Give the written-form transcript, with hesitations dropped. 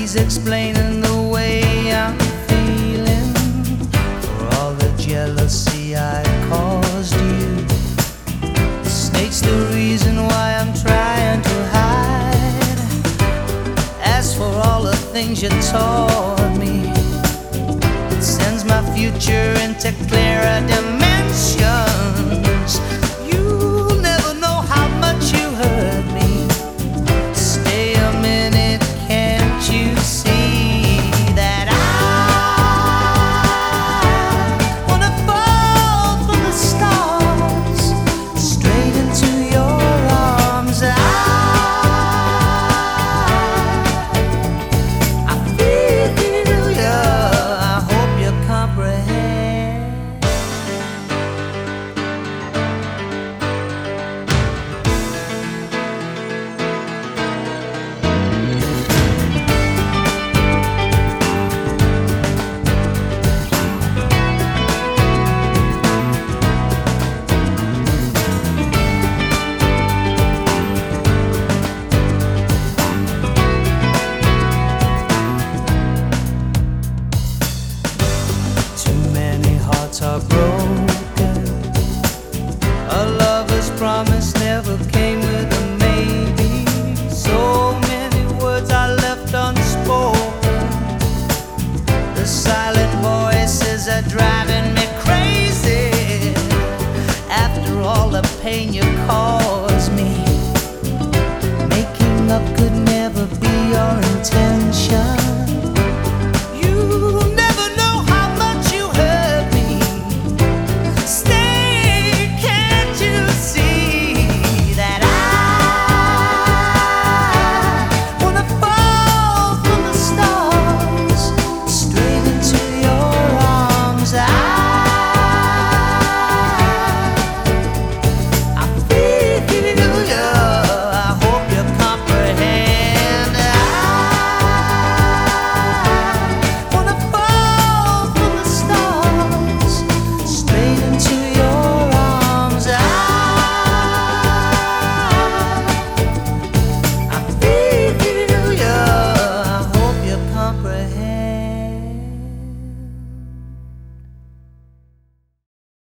He's explaining the way I'm feeling for all the jealousy I caused you. The snake's the reason why I'm trying to hide. As for all the things you taught me, it sends my future into clearer dimensions. You'll never know how much you hurt me. Stay a minute, can't you see that I wanna fall from the stars straight into your arms? I feel ya, I hope you comprehend. Too many hearts are broken. A lover's promise never came with a maybe. So many words I left unspoken. The silence